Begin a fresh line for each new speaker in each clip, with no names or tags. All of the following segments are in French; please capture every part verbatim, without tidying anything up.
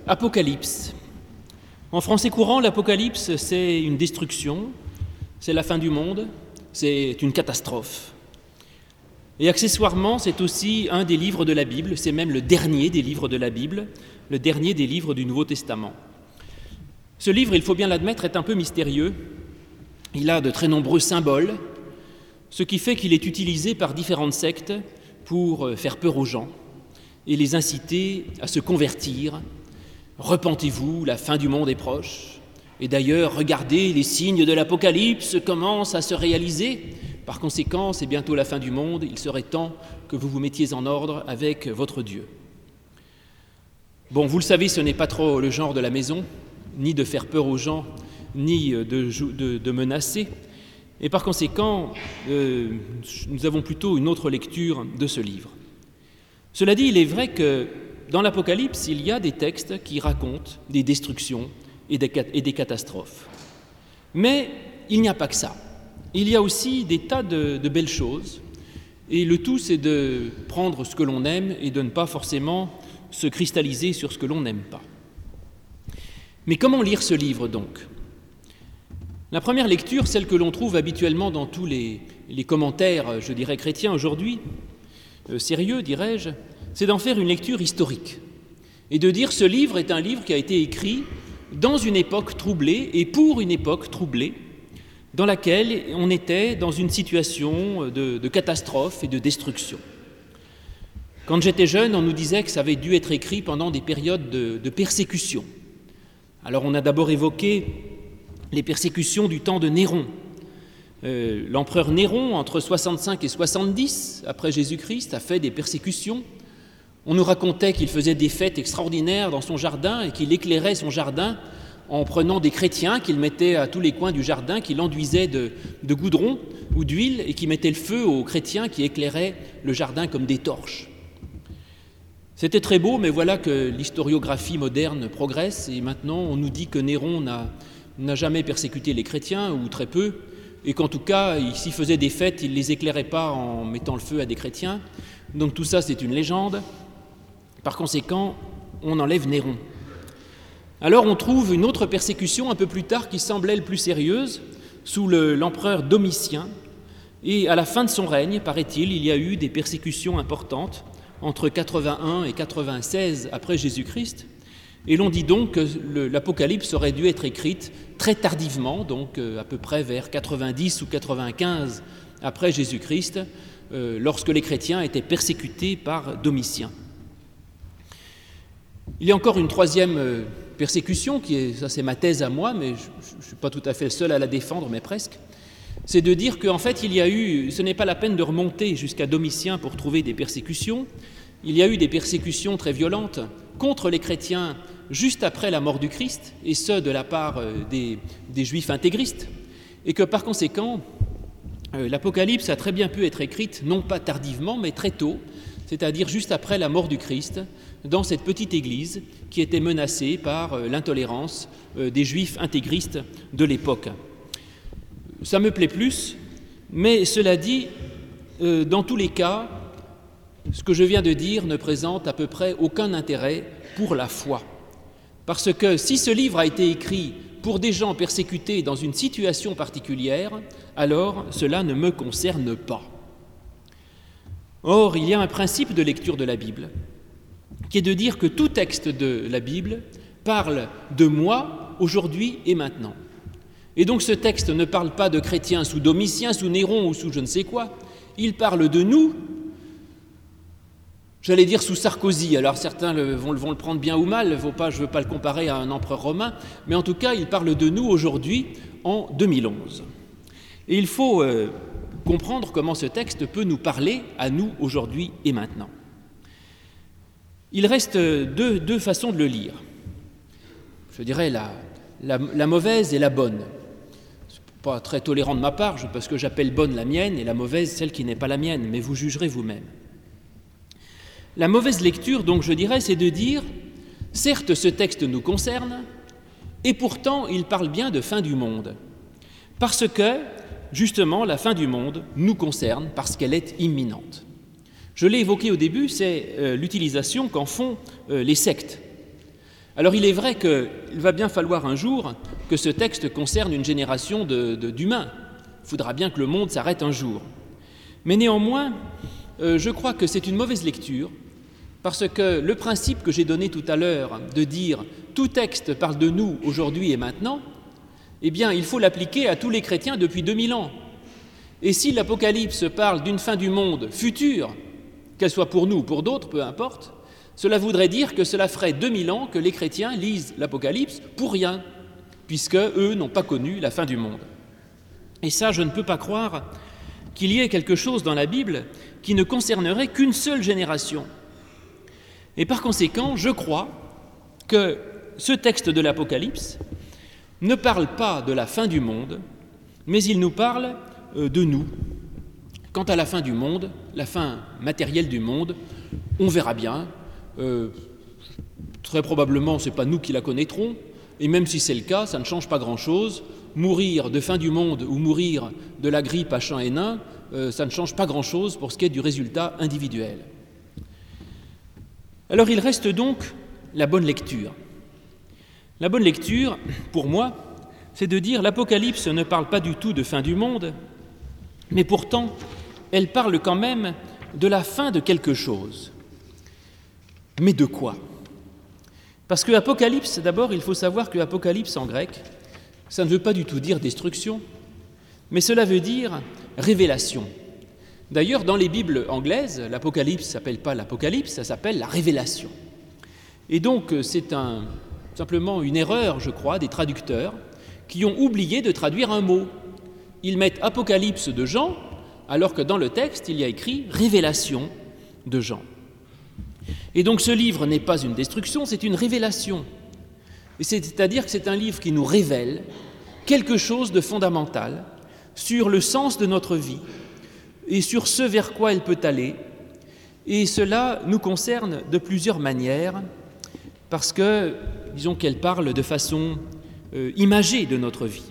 Apocalypse. En français courant, l'Apocalypse, c'est une destruction, c'est la fin du monde, c'est une catastrophe. Et accessoirement, c'est aussi un des livres de la Bible, c'est même le dernier des livres de la Bible, le dernier des livres du Nouveau Testament. Ce livre, il faut bien l'admettre, est un peu mystérieux. Il a de très nombreux symboles, ce qui fait qu'il est utilisé par différentes sectes pour faire peur aux gens et les inciter à se convertir. Repentez-vous, la fin du monde est proche. Et d'ailleurs, regardez, les signes de l'Apocalypse commencent à se réaliser. Par conséquent, c'est bientôt la fin du monde, il serait temps que vous vous mettiez en ordre avec votre Dieu. Bon, vous le savez, ce n'est pas trop le genre de la maison, ni de faire peur aux gens, ni de, de, de menacer. Et par conséquent, euh, nous avons plutôt une autre lecture de ce livre. Cela dit, il est vrai que dans l'Apocalypse, il y a des textes qui racontent des destructions et des, et des catastrophes. Mais il n'y a pas que ça. Il y a aussi des tas de, de belles choses. Et le tout, c'est de prendre ce que l'on aime et de ne pas forcément se cristalliser sur ce que l'on n'aime pas. Mais comment lire ce livre donc ? La première lecture, celle que l'on trouve habituellement dans tous les, les commentaires, je dirais, chrétiens aujourd'hui, euh, sérieux, dirais-je, c'est d'en faire une lecture historique et de dire ce livre est un livre qui a été écrit dans une époque troublée et pour une époque troublée dans laquelle on était dans une situation de, de catastrophe et de destruction. Quand j'étais jeune, on nous disait que ça avait dû être écrit pendant des périodes de, de persécution. Alors on a d'abord évoqué les persécutions du temps de Néron. Euh, l'empereur Néron, entre soixante-cinq et soixante-dix après Jésus-Christ, a fait des persécutions. On nous racontait qu'il faisait des fêtes extraordinaires dans son jardin et qu'il éclairait son jardin en prenant des chrétiens qu'il mettait à tous les coins du jardin, qu'il enduisait de, de goudron ou d'huile et qui mettait le feu aux chrétiens qui éclairaient le jardin comme des torches. C'était très beau, mais voilà que l'historiographie moderne progresse et maintenant on nous dit que Néron n'a, n'a jamais persécuté les chrétiens, ou très peu, et qu'en tout cas, s'il faisait des fêtes, il ne les éclairait pas en mettant le feu à des chrétiens. Donc tout ça, c'est une légende. Par conséquent, on enlève Néron. Alors on trouve une autre persécution un peu plus tard qui semble elle plus sérieuse, sous le, l'empereur Domitien. Et à la fin de son règne, paraît-il, il y a eu des persécutions importantes entre quatre-vingt-un et quatre-vingt-seize après Jésus-Christ. Et l'on dit donc que le, l'Apocalypse aurait dû être écrite très tardivement, donc euh, à peu près vers quatre-vingt-dix ou quatre-vingt-quinze après Jésus-Christ, euh, lorsque les chrétiens étaient persécutés par Domitien. Il y a encore une troisième euh, persécution, qui est, ça c'est ma thèse à moi, mais je ne suis pas tout à fait le seul à la défendre, mais presque. C'est de dire qu'en fait, il y a eu, ce n'est pas la peine de remonter jusqu'à Domitien pour trouver des persécutions. Il y a eu des persécutions très violentes contre les chrétiens juste après la mort du Christ, et ce, de la part des, des Juifs intégristes, et que par conséquent, euh, l'Apocalypse a très bien pu être écrite, non pas tardivement, mais très tôt, c'est-à-dire juste après la mort du Christ, dans cette petite église qui était menacée par euh, l'intolérance euh, des Juifs intégristes de l'époque. Ça me plaît plus, mais cela dit, euh, dans tous les cas, ce que je viens de dire ne présente à peu près aucun intérêt pour la foi. Parce que si ce livre a été écrit pour des gens persécutés dans une situation particulière, alors cela ne me concerne pas. Or, il y a un principe de lecture de la Bible, qui est de dire que tout texte de la Bible parle de moi, aujourd'hui et maintenant. Et donc ce texte ne parle pas de chrétiens sous Domitien, sous Néron ou sous je ne sais quoi, il parle de nous, j'allais dire sous Sarkozy, alors certains le, vont, vont le prendre bien ou mal, faut pas, je ne veux pas le comparer à un empereur romain, mais en tout cas il parle de nous aujourd'hui en deux mille onze. Et il faut euh, comprendre comment ce texte peut nous parler à nous aujourd'hui et maintenant. Il reste deux, deux façons de le lire, je dirais la, la, la mauvaise et la bonne. Pas très tolérant de ma part, parce que j'appelle bonne la mienne et la mauvaise celle qui n'est pas la mienne, mais vous jugerez vous-même. La mauvaise lecture, donc, je dirais, c'est de dire, certes, ce texte nous concerne, et pourtant, il parle bien de fin du monde, parce que, justement, la fin du monde nous concerne, parce qu'elle est imminente. Je l'ai évoqué au début, c'est euh, l'utilisation qu'en font euh, les sectes. Alors il est vrai qu'il va bien falloir un jour que ce texte concerne une génération de, de, d'humains. Il faudra bien que le monde s'arrête un jour. Mais néanmoins, euh, je crois que c'est une mauvaise lecture, parce que le principe que j'ai donné tout à l'heure de dire « tout texte parle de nous aujourd'hui et maintenant », eh bien, il faut l'appliquer à tous les chrétiens depuis deux mille ans. Et si l'Apocalypse parle d'une fin du monde future, qu'elle soit pour nous ou pour d'autres, peu importe, cela voudrait dire que cela ferait deux mille ans que les chrétiens lisent l'Apocalypse pour rien, puisque eux n'ont pas connu la fin du monde. Et ça, je ne peux pas croire qu'il y ait quelque chose dans la Bible qui ne concernerait qu'une seule génération. Et par conséquent, je crois que ce texte de l'Apocalypse ne parle pas de la fin du monde, mais il nous parle de nous. Quant à la fin du monde, la fin matérielle du monde, on verra bien. Euh, très probablement, ce n'est pas nous qui la connaîtrons, et même si c'est le cas, ça ne change pas grand-chose. Mourir de fin du monde ou mourir de la grippe H un N un, euh, ça ne change pas grand-chose pour ce qui est du résultat individuel. Alors il reste donc la bonne lecture. La bonne lecture, pour moi, c'est de dire l'Apocalypse ne parle pas du tout de fin du monde, mais pourtant, elle parle quand même de la fin de quelque chose. Mais de quoi ? Parce que Apocalypse, d'abord, il faut savoir que Apocalypse en grec, ça ne veut pas du tout dire destruction, mais cela veut dire révélation. D'ailleurs, dans les Bibles anglaises, l'Apocalypse ne s'appelle pas l'Apocalypse, ça s'appelle la révélation. Et donc, c'est un, simplement une erreur, je crois, des traducteurs qui ont oublié de traduire un mot. Ils mettent Apocalypse de Jean, alors que dans le texte, il y a écrit révélation de Jean. Et donc, ce livre n'est pas une destruction, c'est une révélation. Et c'est-à-dire que c'est un livre qui nous révèle quelque chose de fondamental sur le sens de notre vie et sur ce vers quoi elle peut aller. Et cela nous concerne de plusieurs manières, parce que, disons qu'elle parle de façon euh, imagée de notre vie.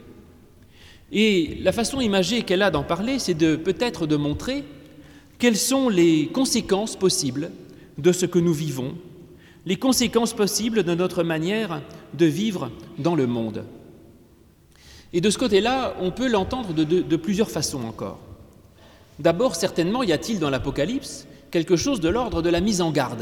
Et la façon imagée qu'elle a d'en parler, c'est de peut-être de montrer quelles sont les conséquences possibles de ce que nous vivons, les conséquences possibles de notre manière de vivre dans le monde. Et de ce côté-là, on peut l'entendre de, de, de plusieurs façons encore. D'abord, certainement, y a-t-il dans l'Apocalypse quelque chose de l'ordre de la mise en garde.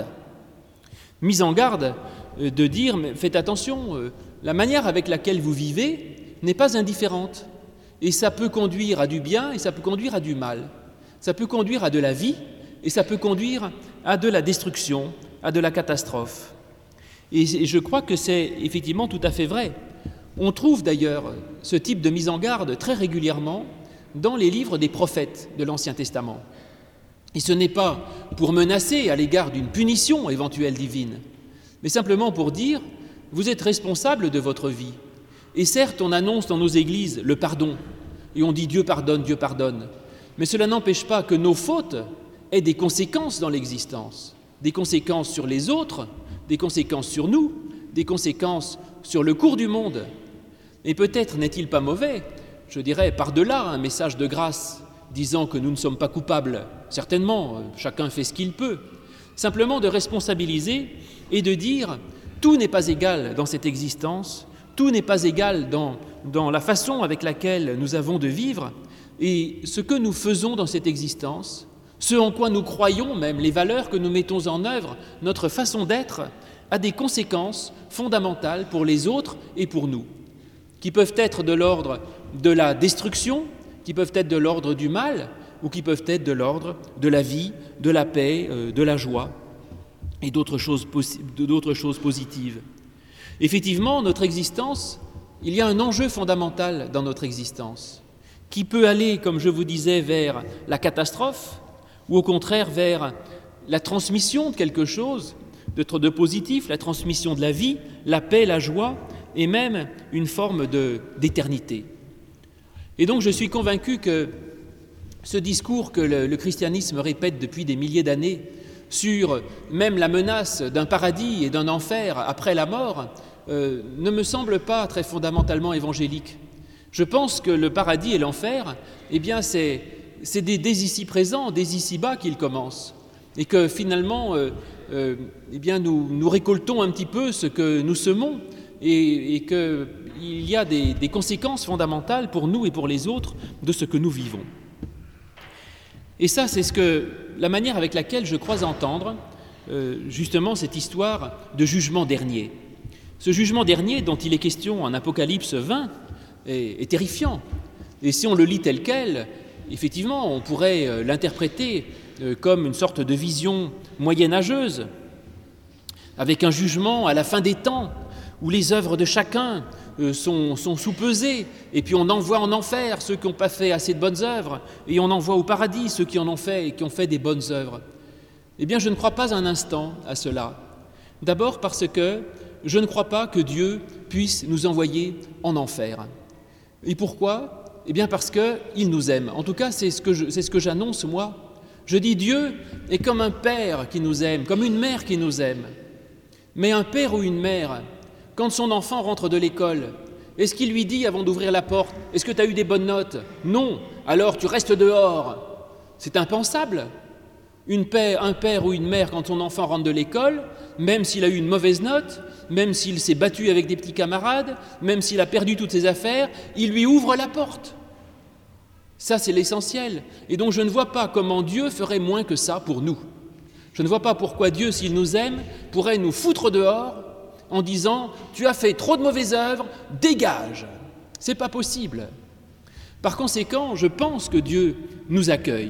Mise en garde euh, de dire, mais faites attention, euh, la manière avec laquelle vous vivez n'est pas indifférente. Et ça peut conduire à du bien et ça peut conduire à du mal. Ça peut conduire à de la vie et ça peut conduire à de la destruction, à de la catastrophe. Et je crois que c'est effectivement tout à fait vrai. On trouve d'ailleurs ce type de mise en garde très régulièrement dans les livres des prophètes de l'Ancien Testament. Et ce n'est pas pour menacer à l'égard d'une punition éventuelle divine, mais simplement pour dire « vous êtes responsable de votre vie ». Et certes, on annonce dans nos églises le pardon, et on dit « Dieu pardonne, Dieu pardonne », mais cela n'empêche pas que nos fautes aient des conséquences dans l'existence, des conséquences sur les autres, des conséquences sur nous, des conséquences sur le cours du monde. Et peut-être n'est-il pas mauvais, je dirais par-delà un message de grâce disant que nous ne sommes pas coupables, certainement, chacun fait ce qu'il peut, simplement de responsabiliser et de dire « tout n'est pas égal dans cette existence », tout n'est pas égal dans, dans la façon avec laquelle nous avons de vivre et ce que nous faisons dans cette existence, ce en quoi nous croyons même, les valeurs que nous mettons en œuvre, notre façon d'être, a des conséquences fondamentales pour les autres et pour nous, qui peuvent être de l'ordre de la destruction, qui peuvent être de l'ordre du mal ou qui peuvent être de l'ordre de la vie, de la paix, de la joie et d'autres choses, d'autres choses positives. Effectivement, notre existence, il y a un enjeu fondamental dans notre existence qui peut aller, comme je vous disais, vers la catastrophe ou au contraire vers la transmission de quelque chose de, de positif, la transmission de la vie, la paix, la joie et même une forme de, d'éternité. Et donc je suis convaincu que ce discours que le, le christianisme répète depuis des milliers d'années sur même la menace d'un paradis et d'un enfer après la mort, euh, ne me semble pas très fondamentalement évangélique. Je pense que le paradis et l'enfer, eh bien, c'est, c'est des, des ici présents, des ici-bas qu'ils commencent. Et que finalement, euh, euh, eh bien nous, nous récoltons un petit peu ce que nous semons et, et qu'il y a des, des conséquences fondamentales pour nous et pour les autres de ce que nous vivons. Et ça, c'est ce que, la manière avec laquelle je crois entendre euh, justement cette histoire de jugement dernier. Ce jugement dernier dont il est question en Apocalypse vingt est, est terrifiant. Et si on le lit tel quel, effectivement, on pourrait euh, l'interpréter euh, comme une sorte de vision moyenâgeuse, avec un jugement à la fin des temps, où les œuvres de chacun euh, sont, sont sous-pesées, et puis on envoie en enfer ceux qui n'ont pas fait assez de bonnes œuvres, et on envoie au paradis ceux qui en ont fait et qui ont fait des bonnes œuvres. Eh bien, je ne crois pas un instant à cela. D'abord parce que je ne crois pas que Dieu puisse nous envoyer en enfer. Et pourquoi ? Eh bien parce qu'il nous aime. En tout cas, c'est ce que je, c'est ce que j'annonce moi. Je dis Dieu est comme un père qui nous aime, comme une mère qui nous aime. Mais un père ou une mère, quand son enfant rentre de l'école, est-ce qu'il lui dit avant d'ouvrir la porte « Est-ce que tu as eu des bonnes notes ?» Non, alors tu restes dehors. C'est impensable. Une père, un père ou une mère, quand son enfant rentre de l'école, même s'il a eu une mauvaise note, même s'il s'est battu avec des petits camarades, même s'il a perdu toutes ses affaires, il lui ouvre la porte. Ça, c'est l'essentiel. Et donc, je ne vois pas comment Dieu ferait moins que ça pour nous. Je ne vois pas pourquoi Dieu, s'il nous aime, pourrait nous foutre dehors en disant « Tu as fait trop de mauvaises œuvres, dégage !» Ce n'est pas possible. Par conséquent, je pense que Dieu nous accueille.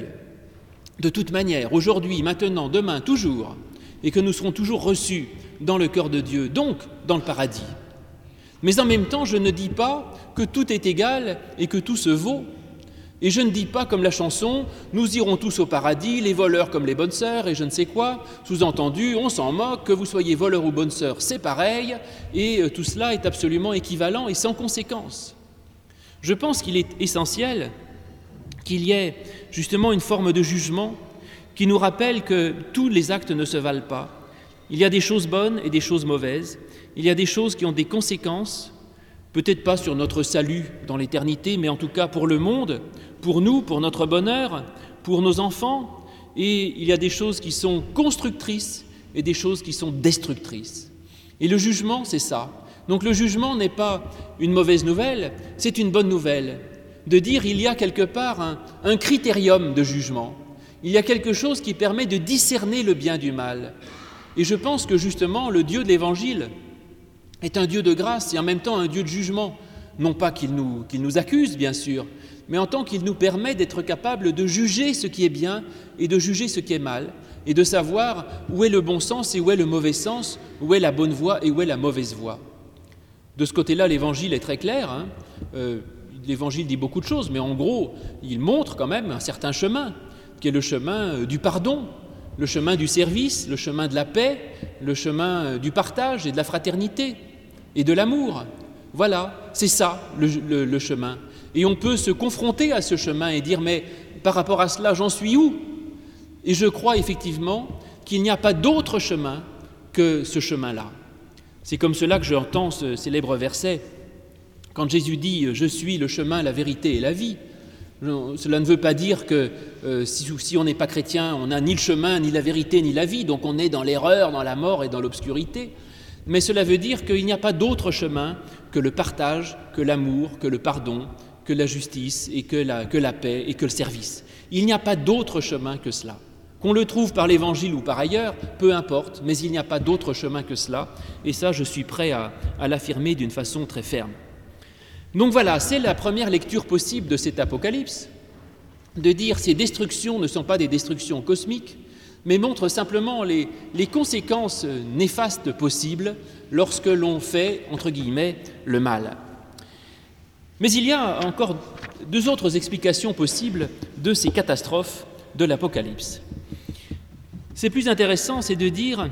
De toute manière, aujourd'hui, maintenant, demain, toujours, et que nous serons toujours reçus dans le cœur de Dieu, donc dans le paradis. Mais en même temps, je ne dis pas que tout est égal et que tout se vaut. Et je ne dis pas comme la chanson « Nous irons tous au paradis, les voleurs comme les bonnes sœurs et je ne sais quoi ». Sous-entendu, on s'en moque, que vous soyez voleur ou bonne sœur, c'est pareil, et tout cela est absolument équivalent et sans conséquence. Je pense qu'il est essentiel qu'il y ait justement une forme de jugement qui nous rappelle que tous les actes ne se valent pas. Il y a des choses bonnes et des choses mauvaises. Il y a des choses qui ont des conséquences, peut-être pas sur notre salut dans l'éternité, mais en tout cas pour le monde, pour nous, pour notre bonheur, pour nos enfants. Et il y a des choses qui sont constructrices et des choses qui sont destructrices. Et le jugement, c'est ça. Donc le jugement n'est pas une mauvaise nouvelle, c'est une bonne nouvelle. De dire il y a quelque part un, un critérium de jugement. Il y a quelque chose qui permet de discerner le bien du mal. Et je pense que justement le Dieu de l'Évangile est un Dieu de grâce et en même temps un Dieu de jugement. Non pas qu'il nous, qu'il nous accuse, bien sûr, mais en tant qu'il nous permet d'être capables de juger ce qui est bien et de juger ce qui est mal, et de savoir où est le bon sens et où est le mauvais sens, où est la bonne voie et où est la mauvaise voie. De ce côté-là, l'Évangile est très clair. Hein. Euh, L'Évangile dit beaucoup de choses, mais en gros, il montre quand même un certain chemin, qui est le chemin du pardon, le chemin du service, le chemin de la paix, le chemin du partage et de la fraternité et de l'amour. Voilà, c'est ça le, le, le chemin. Et on peut se confronter à ce chemin et dire « mais par rapport à cela, j'en suis où ?» Et je crois effectivement qu'il n'y a pas d'autre chemin que ce chemin-là. C'est comme cela que j'entends ce célèbre verset. Quand Jésus dit « Je suis le chemin, la vérité et la vie », cela ne veut pas dire que euh, si, si on n'est pas chrétien, on n'a ni le chemin, ni la vérité, ni la vie, donc on est dans l'erreur, dans la mort et dans l'obscurité. Mais cela veut dire qu'il n'y a pas d'autre chemin que le partage, que l'amour, que le pardon, que la justice et que la, que la paix et que le service. Il n'y a pas d'autre chemin que cela. Qu'on le trouve par l'Évangile ou par ailleurs, peu importe, mais il n'y a pas d'autre chemin que cela. Et ça, je suis prêt à, à l'affirmer d'une façon très ferme. Donc voilà, c'est la première lecture possible de cet Apocalypse, de dire ces destructions ne sont pas des destructions cosmiques, mais montrent simplement les, les conséquences néfastes possibles lorsque l'on fait, entre guillemets, le mal. Mais il y a encore deux autres explications possibles de ces catastrophes de l'Apocalypse. C'est plus intéressant, c'est de dire,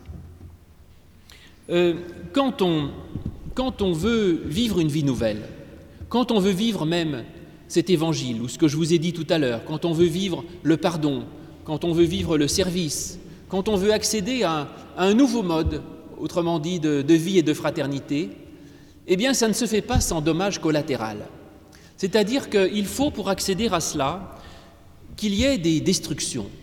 euh, quand on... Quand on veut vivre une vie nouvelle, quand on veut vivre même cet évangile, ou ce que je vous ai dit tout à l'heure, quand on veut vivre le pardon, quand on veut vivre le service, quand on veut accéder à, à un nouveau mode, autrement dit de, de vie et de fraternité, eh bien ça ne se fait pas sans dommage collatéral. C'est-à-dire qu'il faut, pour accéder à cela, qu'il y ait des destructions.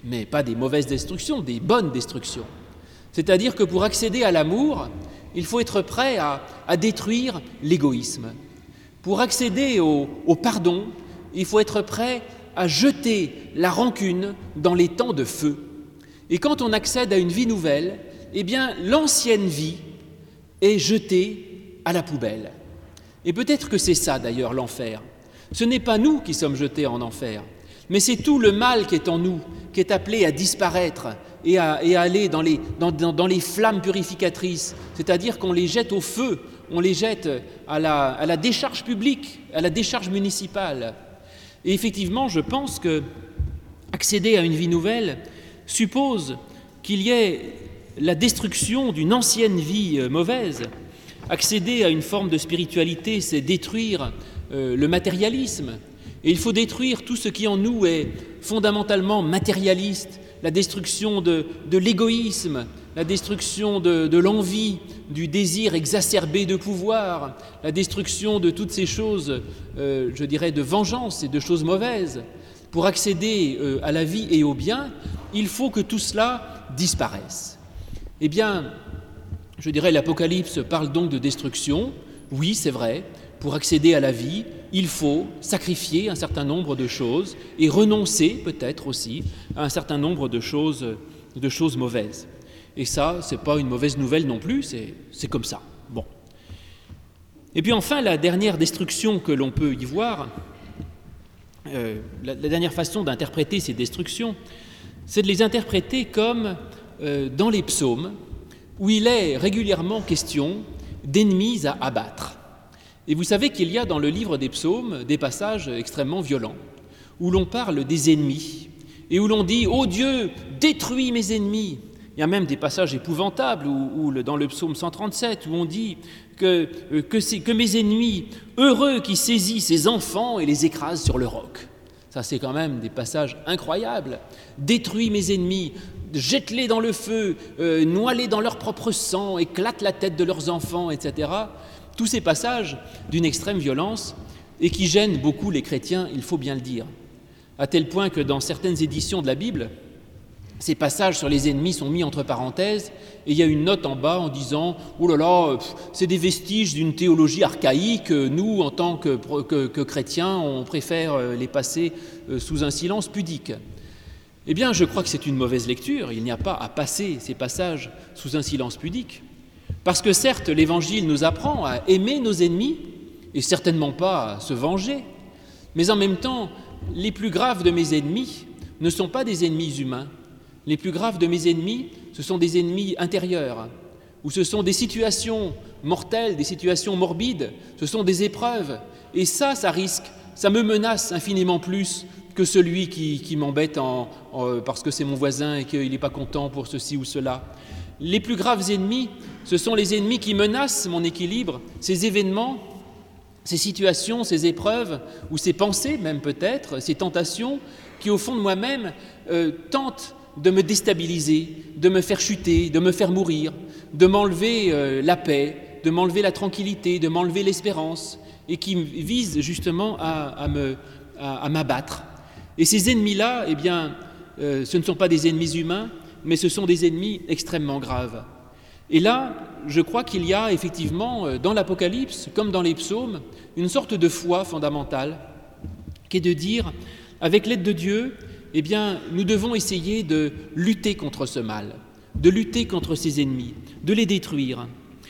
mais pas des mauvaises destructions, des bonnes destructions. C'est-à-dire que pour accéder à l'amour, il faut être prêt à, à détruire l'égoïsme. Pour accéder au, au pardon, il faut être prêt à jeter la rancune dans les temps de feu. Et quand on accède à une vie nouvelle, eh bien, l'ancienne vie est jetée à la poubelle. Et peut-être que c'est ça d'ailleurs l'enfer. Ce n'est pas nous qui sommes jetés en enfer, mais c'est tout le mal qui est en nous, qui est appelé à disparaître et à, et à aller dans les, dans, dans, dans les flammes purificatrices, c'est-à-dire qu'on les jette au feu, on les jette à la, à la décharge publique, à la décharge municipale. Et effectivement, je pense que accéder à une vie nouvelle suppose qu'il y ait la destruction d'une ancienne vie mauvaise. Accéder à une forme de spiritualité, c'est détruire euh, le matérialisme. Et il faut détruire tout ce qui en nous est fondamentalement matérialiste, la destruction de, de l'égoïsme, la destruction de, de l'envie, du désir exacerbé de pouvoir, la destruction de toutes ces choses, euh, je dirais, de vengeance et de choses mauvaises. Pour accéder euh, à la vie et au bien, il faut que tout cela disparaisse. Eh bien, je dirais, l'Apocalypse parle donc de destruction. Oui, c'est vrai, pour accéder à la vie, il faut sacrifier un certain nombre de choses et renoncer peut-être aussi à un certain nombre de choses, de choses mauvaises. Et ça, ce n'est pas une mauvaise nouvelle non plus, c'est, c'est comme ça. Bon. Et puis enfin, la dernière destruction que l'on peut y voir, euh, la, la dernière façon d'interpréter ces destructions, c'est de les interpréter comme euh, dans les psaumes, où il est régulièrement question d'ennemis à abattre. Et vous savez qu'il y a dans le livre des psaumes des passages extrêmement violents, où l'on parle des ennemis, et où l'on dit « Ô Dieu, détruis mes ennemis !» Il y a même des passages épouvantables, où, où, dans le psaume cent trente-sept, où on dit que, que, c'est, que mes ennemis, heureux qui saisissent ses enfants et les écrasent sur le roc. Ça, c'est quand même des passages incroyables. « Détruis mes ennemis !» Jette-les dans le feu, euh, noie-les dans leur propre sang, éclate la tête de leurs enfants, et cetera. Tous ces passages d'une extrême violence et qui gênent beaucoup les chrétiens, il faut bien le dire. À tel point que dans certaines éditions de la Bible, ces passages sur les ennemis sont mis entre parenthèses et il y a une note en bas en disant « Oh là là, pff, c'est des vestiges d'une théologie archaïque, nous, en tant que, que, que chrétiens, on préfère les passer sous un silence pudique. » Eh bien, je crois que c'est une mauvaise lecture. Il n'y a pas à passer ces passages sous un silence pudique. Parce que certes, l'Évangile nous apprend à aimer nos ennemis, et certainement pas à se venger, mais en même temps, les plus graves de mes ennemis ne sont pas des ennemis humains. Les plus graves de mes ennemis, ce sont des ennemis intérieurs, ou ce sont des situations mortelles, des situations morbides, ce sont des épreuves. Et ça, ça risque, ça me menace infiniment plus que celui qui, qui m'embête en, en, parce que c'est mon voisin et qu'il n'est pas content pour ceci ou cela. Les plus graves ennemis, ce sont les ennemis qui menacent mon équilibre, ces événements, ces situations, ces épreuves, ou ces pensées même peut-être, ces tentations qui au fond de moi-même euh, tentent de me déstabiliser, de me faire chuter, de me faire mourir, de m'enlever euh, la paix, de m'enlever la tranquillité, de m'enlever l'espérance, et qui visent justement à, à, me, à, à m'abattre. Et ces ennemis-là, eh bien, euh, ce ne sont pas des ennemis humains, mais ce sont des ennemis extrêmement graves. Et là, je crois qu'il y a effectivement, dans l'Apocalypse, comme dans les psaumes, une sorte de foi fondamentale, qui est de dire, avec l'aide de Dieu, eh bien, nous devons essayer de lutter contre ce mal, de lutter contre ces ennemis, de les détruire.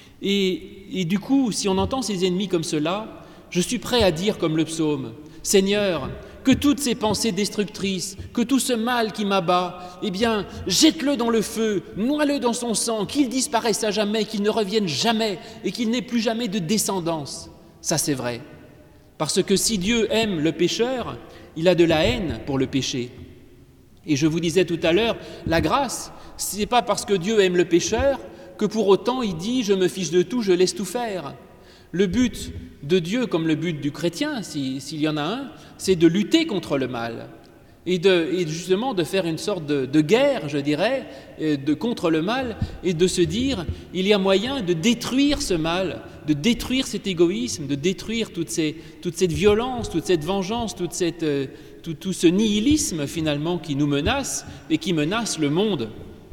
Et, et du coup, si on entend ces ennemis comme cela, je suis prêt à dire comme le psaume, « Seigneur, que toutes ces pensées destructrices, que tout ce mal qui m'abat, eh bien, jette-le dans le feu, noie-le dans son sang, qu'il disparaisse à jamais, qu'il ne revienne jamais et qu'il n'ait plus jamais de descendance. » Ça, c'est vrai. Parce que si Dieu aime le pécheur, il a de la haine pour le péché. Et je vous disais tout à l'heure, la grâce, ce n'est pas parce que Dieu aime le pécheur que pour autant il dit « je me fiche de tout, je laisse tout faire ». Le but de Dieu, comme le but du chrétien, si, s'il y en a un, c'est de lutter contre le mal et, de, et justement de faire une sorte de, de guerre, je dirais, de, contre le mal et de se dire il y a moyen de détruire ce mal, de détruire cet égoïsme, de détruire toute, ces, toute cette violence, toute cette vengeance, toute cette, tout, tout ce nihilisme finalement qui nous menace et qui menace le monde.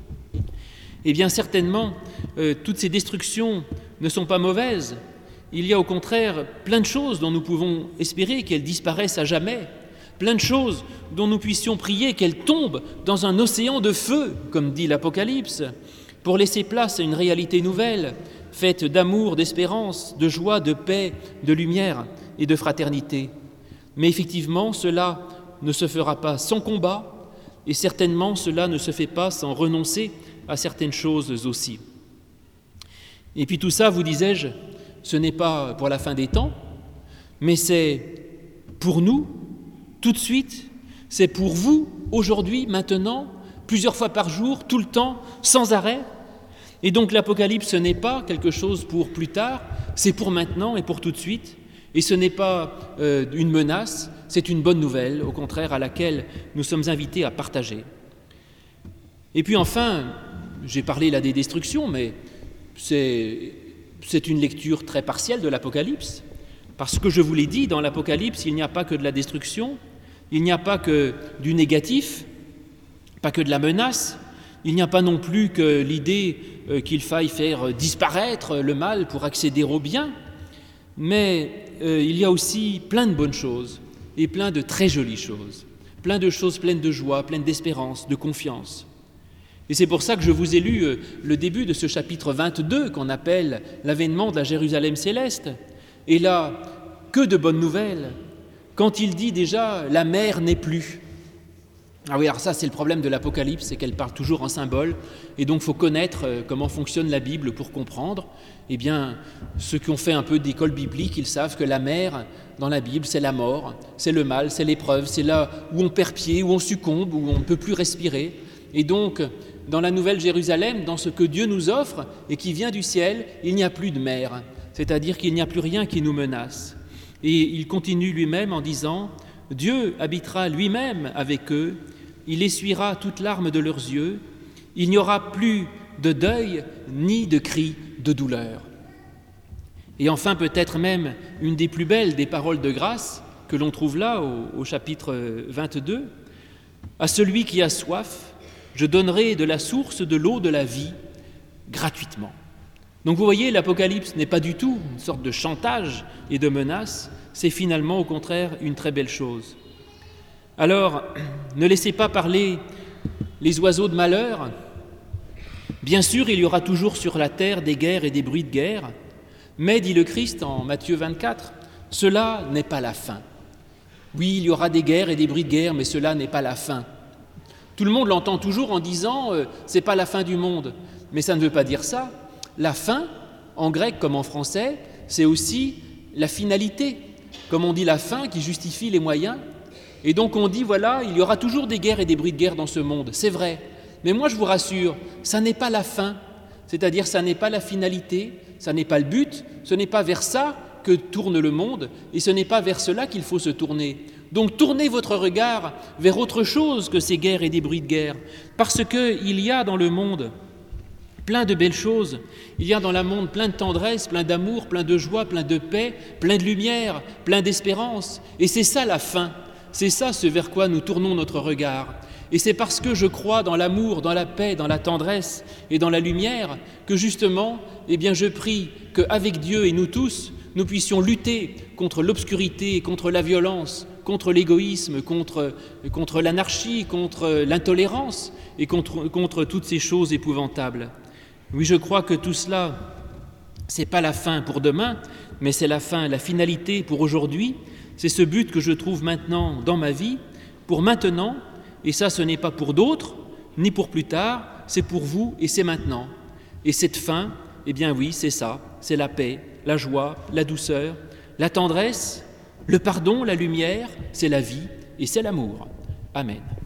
Eh bien certainement, euh, toutes ces destructions ne sont pas mauvaises. Il y a au contraire plein de choses dont nous pouvons espérer qu'elles disparaissent à jamais, plein de choses dont nous puissions prier qu'elles tombent dans un océan de feu, comme dit l'Apocalypse, pour laisser place à une réalité nouvelle, faite d'amour, d'espérance, de joie, de paix, de lumière et de fraternité. Mais effectivement, cela ne se fera pas sans combat, et certainement cela ne se fait pas sans renoncer à certaines choses aussi. Et puis tout ça, vous disais-je, ce n'est pas pour la fin des temps, mais c'est pour nous, tout de suite, c'est pour vous, aujourd'hui, maintenant, plusieurs fois par jour, tout le temps, sans arrêt. Et donc l'Apocalypse, ce n'est pas quelque chose pour plus tard, c'est pour maintenant et pour tout de suite. Et ce n'est pas euh, une menace, c'est une bonne nouvelle, au contraire, à laquelle nous sommes invités à partager. Et puis enfin, j'ai parlé là des destructions, mais c'est, c'est une lecture très partielle de l'Apocalypse, parce que je vous l'ai dit, dans l'Apocalypse, il n'y a pas que de la destruction, il n'y a pas que du négatif, pas que de la menace, il n'y a pas non plus que l'idée euh, qu'il faille faire disparaître le mal pour accéder au bien, mais euh, il y a aussi plein de bonnes choses et plein de très jolies choses, plein de choses pleines de joie, pleines d'espérance, de confiance. Et c'est pour ça que je vous ai lu euh, le début de ce chapitre vingt-deux qu'on appelle l'avènement de la Jérusalem céleste. Et là, que de bonnes nouvelles, quand il dit déjà « la mer n'est plus ». Ah oui, alors ça c'est le problème de l'Apocalypse, c'est qu'elle parle toujours en symbole, et donc il faut connaître euh, comment fonctionne la Bible pour comprendre. Eh bien, ceux qui ont fait un peu d'école biblique, ils savent que la mer, dans la Bible, c'est la mort, c'est le mal, c'est l'épreuve, c'est là où on perd pied, où on succombe, où on ne peut plus respirer. Et donc, dans la Nouvelle Jérusalem, dans ce que Dieu nous offre et qui vient du ciel, il n'y a plus de mer, c'est-à-dire qu'il n'y a plus rien qui nous menace. Et il continue lui-même en disant « Dieu habitera lui-même avec eux, il essuiera toute larme de leurs yeux, il n'y aura plus de deuil ni de cri de douleur. » Et enfin, peut-être même une des plus belles des paroles de grâce que l'on trouve là au, au chapitre vingt-deux, « À celui qui a soif, je donnerai de la source de l'eau de la vie gratuitement. » Donc vous voyez, l'Apocalypse n'est pas du tout une sorte de chantage et de menace, c'est finalement au contraire une très belle chose. Alors, ne laissez pas parler les oiseaux de malheur. Bien sûr, il y aura toujours sur la terre des guerres et des bruits de guerre, mais, dit le Christ en Matthieu vingt-quatre, cela n'est pas la fin. Oui, il y aura des guerres et des bruits de guerre, mais cela n'est pas la fin. Tout le monde l'entend toujours en disant euh, « c'est pas la fin du monde », mais ça ne veut pas dire ça. La fin, en grec comme en français, c'est aussi la finalité. Comme on dit la fin qui justifie les moyens. Et donc on dit, voilà, il y aura toujours des guerres et des bruits de guerre dans ce monde, c'est vrai. Mais moi je vous rassure, ça n'est pas la fin, c'est-à-dire ça n'est pas la finalité, ça n'est pas le but, ce n'est pas vers ça que tourne le monde, et ce n'est pas vers cela qu'il faut se tourner. Donc tournez votre regard vers autre chose que ces guerres et des bruits de guerre, parce qu'il y a dans le monde plein de belles choses, il y a dans le monde plein de tendresse, plein d'amour, plein de joie, plein de paix, plein de lumière, plein d'espérance, et c'est ça la fin. C'est ça ce vers quoi nous tournons notre regard. Et c'est parce que je crois dans l'amour, dans la paix, dans la tendresse et dans la lumière que justement, eh bien, je prie qu'avec Dieu et nous tous, nous puissions lutter contre l'obscurité, contre la violence, contre l'égoïsme, contre, contre l'anarchie, contre l'intolérance et contre, contre toutes ces choses épouvantables. Oui, je crois que tout cela, ce n'est pas la fin pour demain, mais c'est la fin, la finalité pour aujourd'hui. C'est ce but que je trouve maintenant dans ma vie, pour maintenant, et ça ce n'est pas pour d'autres, ni pour plus tard, c'est pour vous et c'est maintenant. Et cette fin, eh bien oui, c'est ça, c'est la paix, la joie, la douceur, la tendresse, le pardon, la lumière, c'est la vie et c'est l'amour. Amen.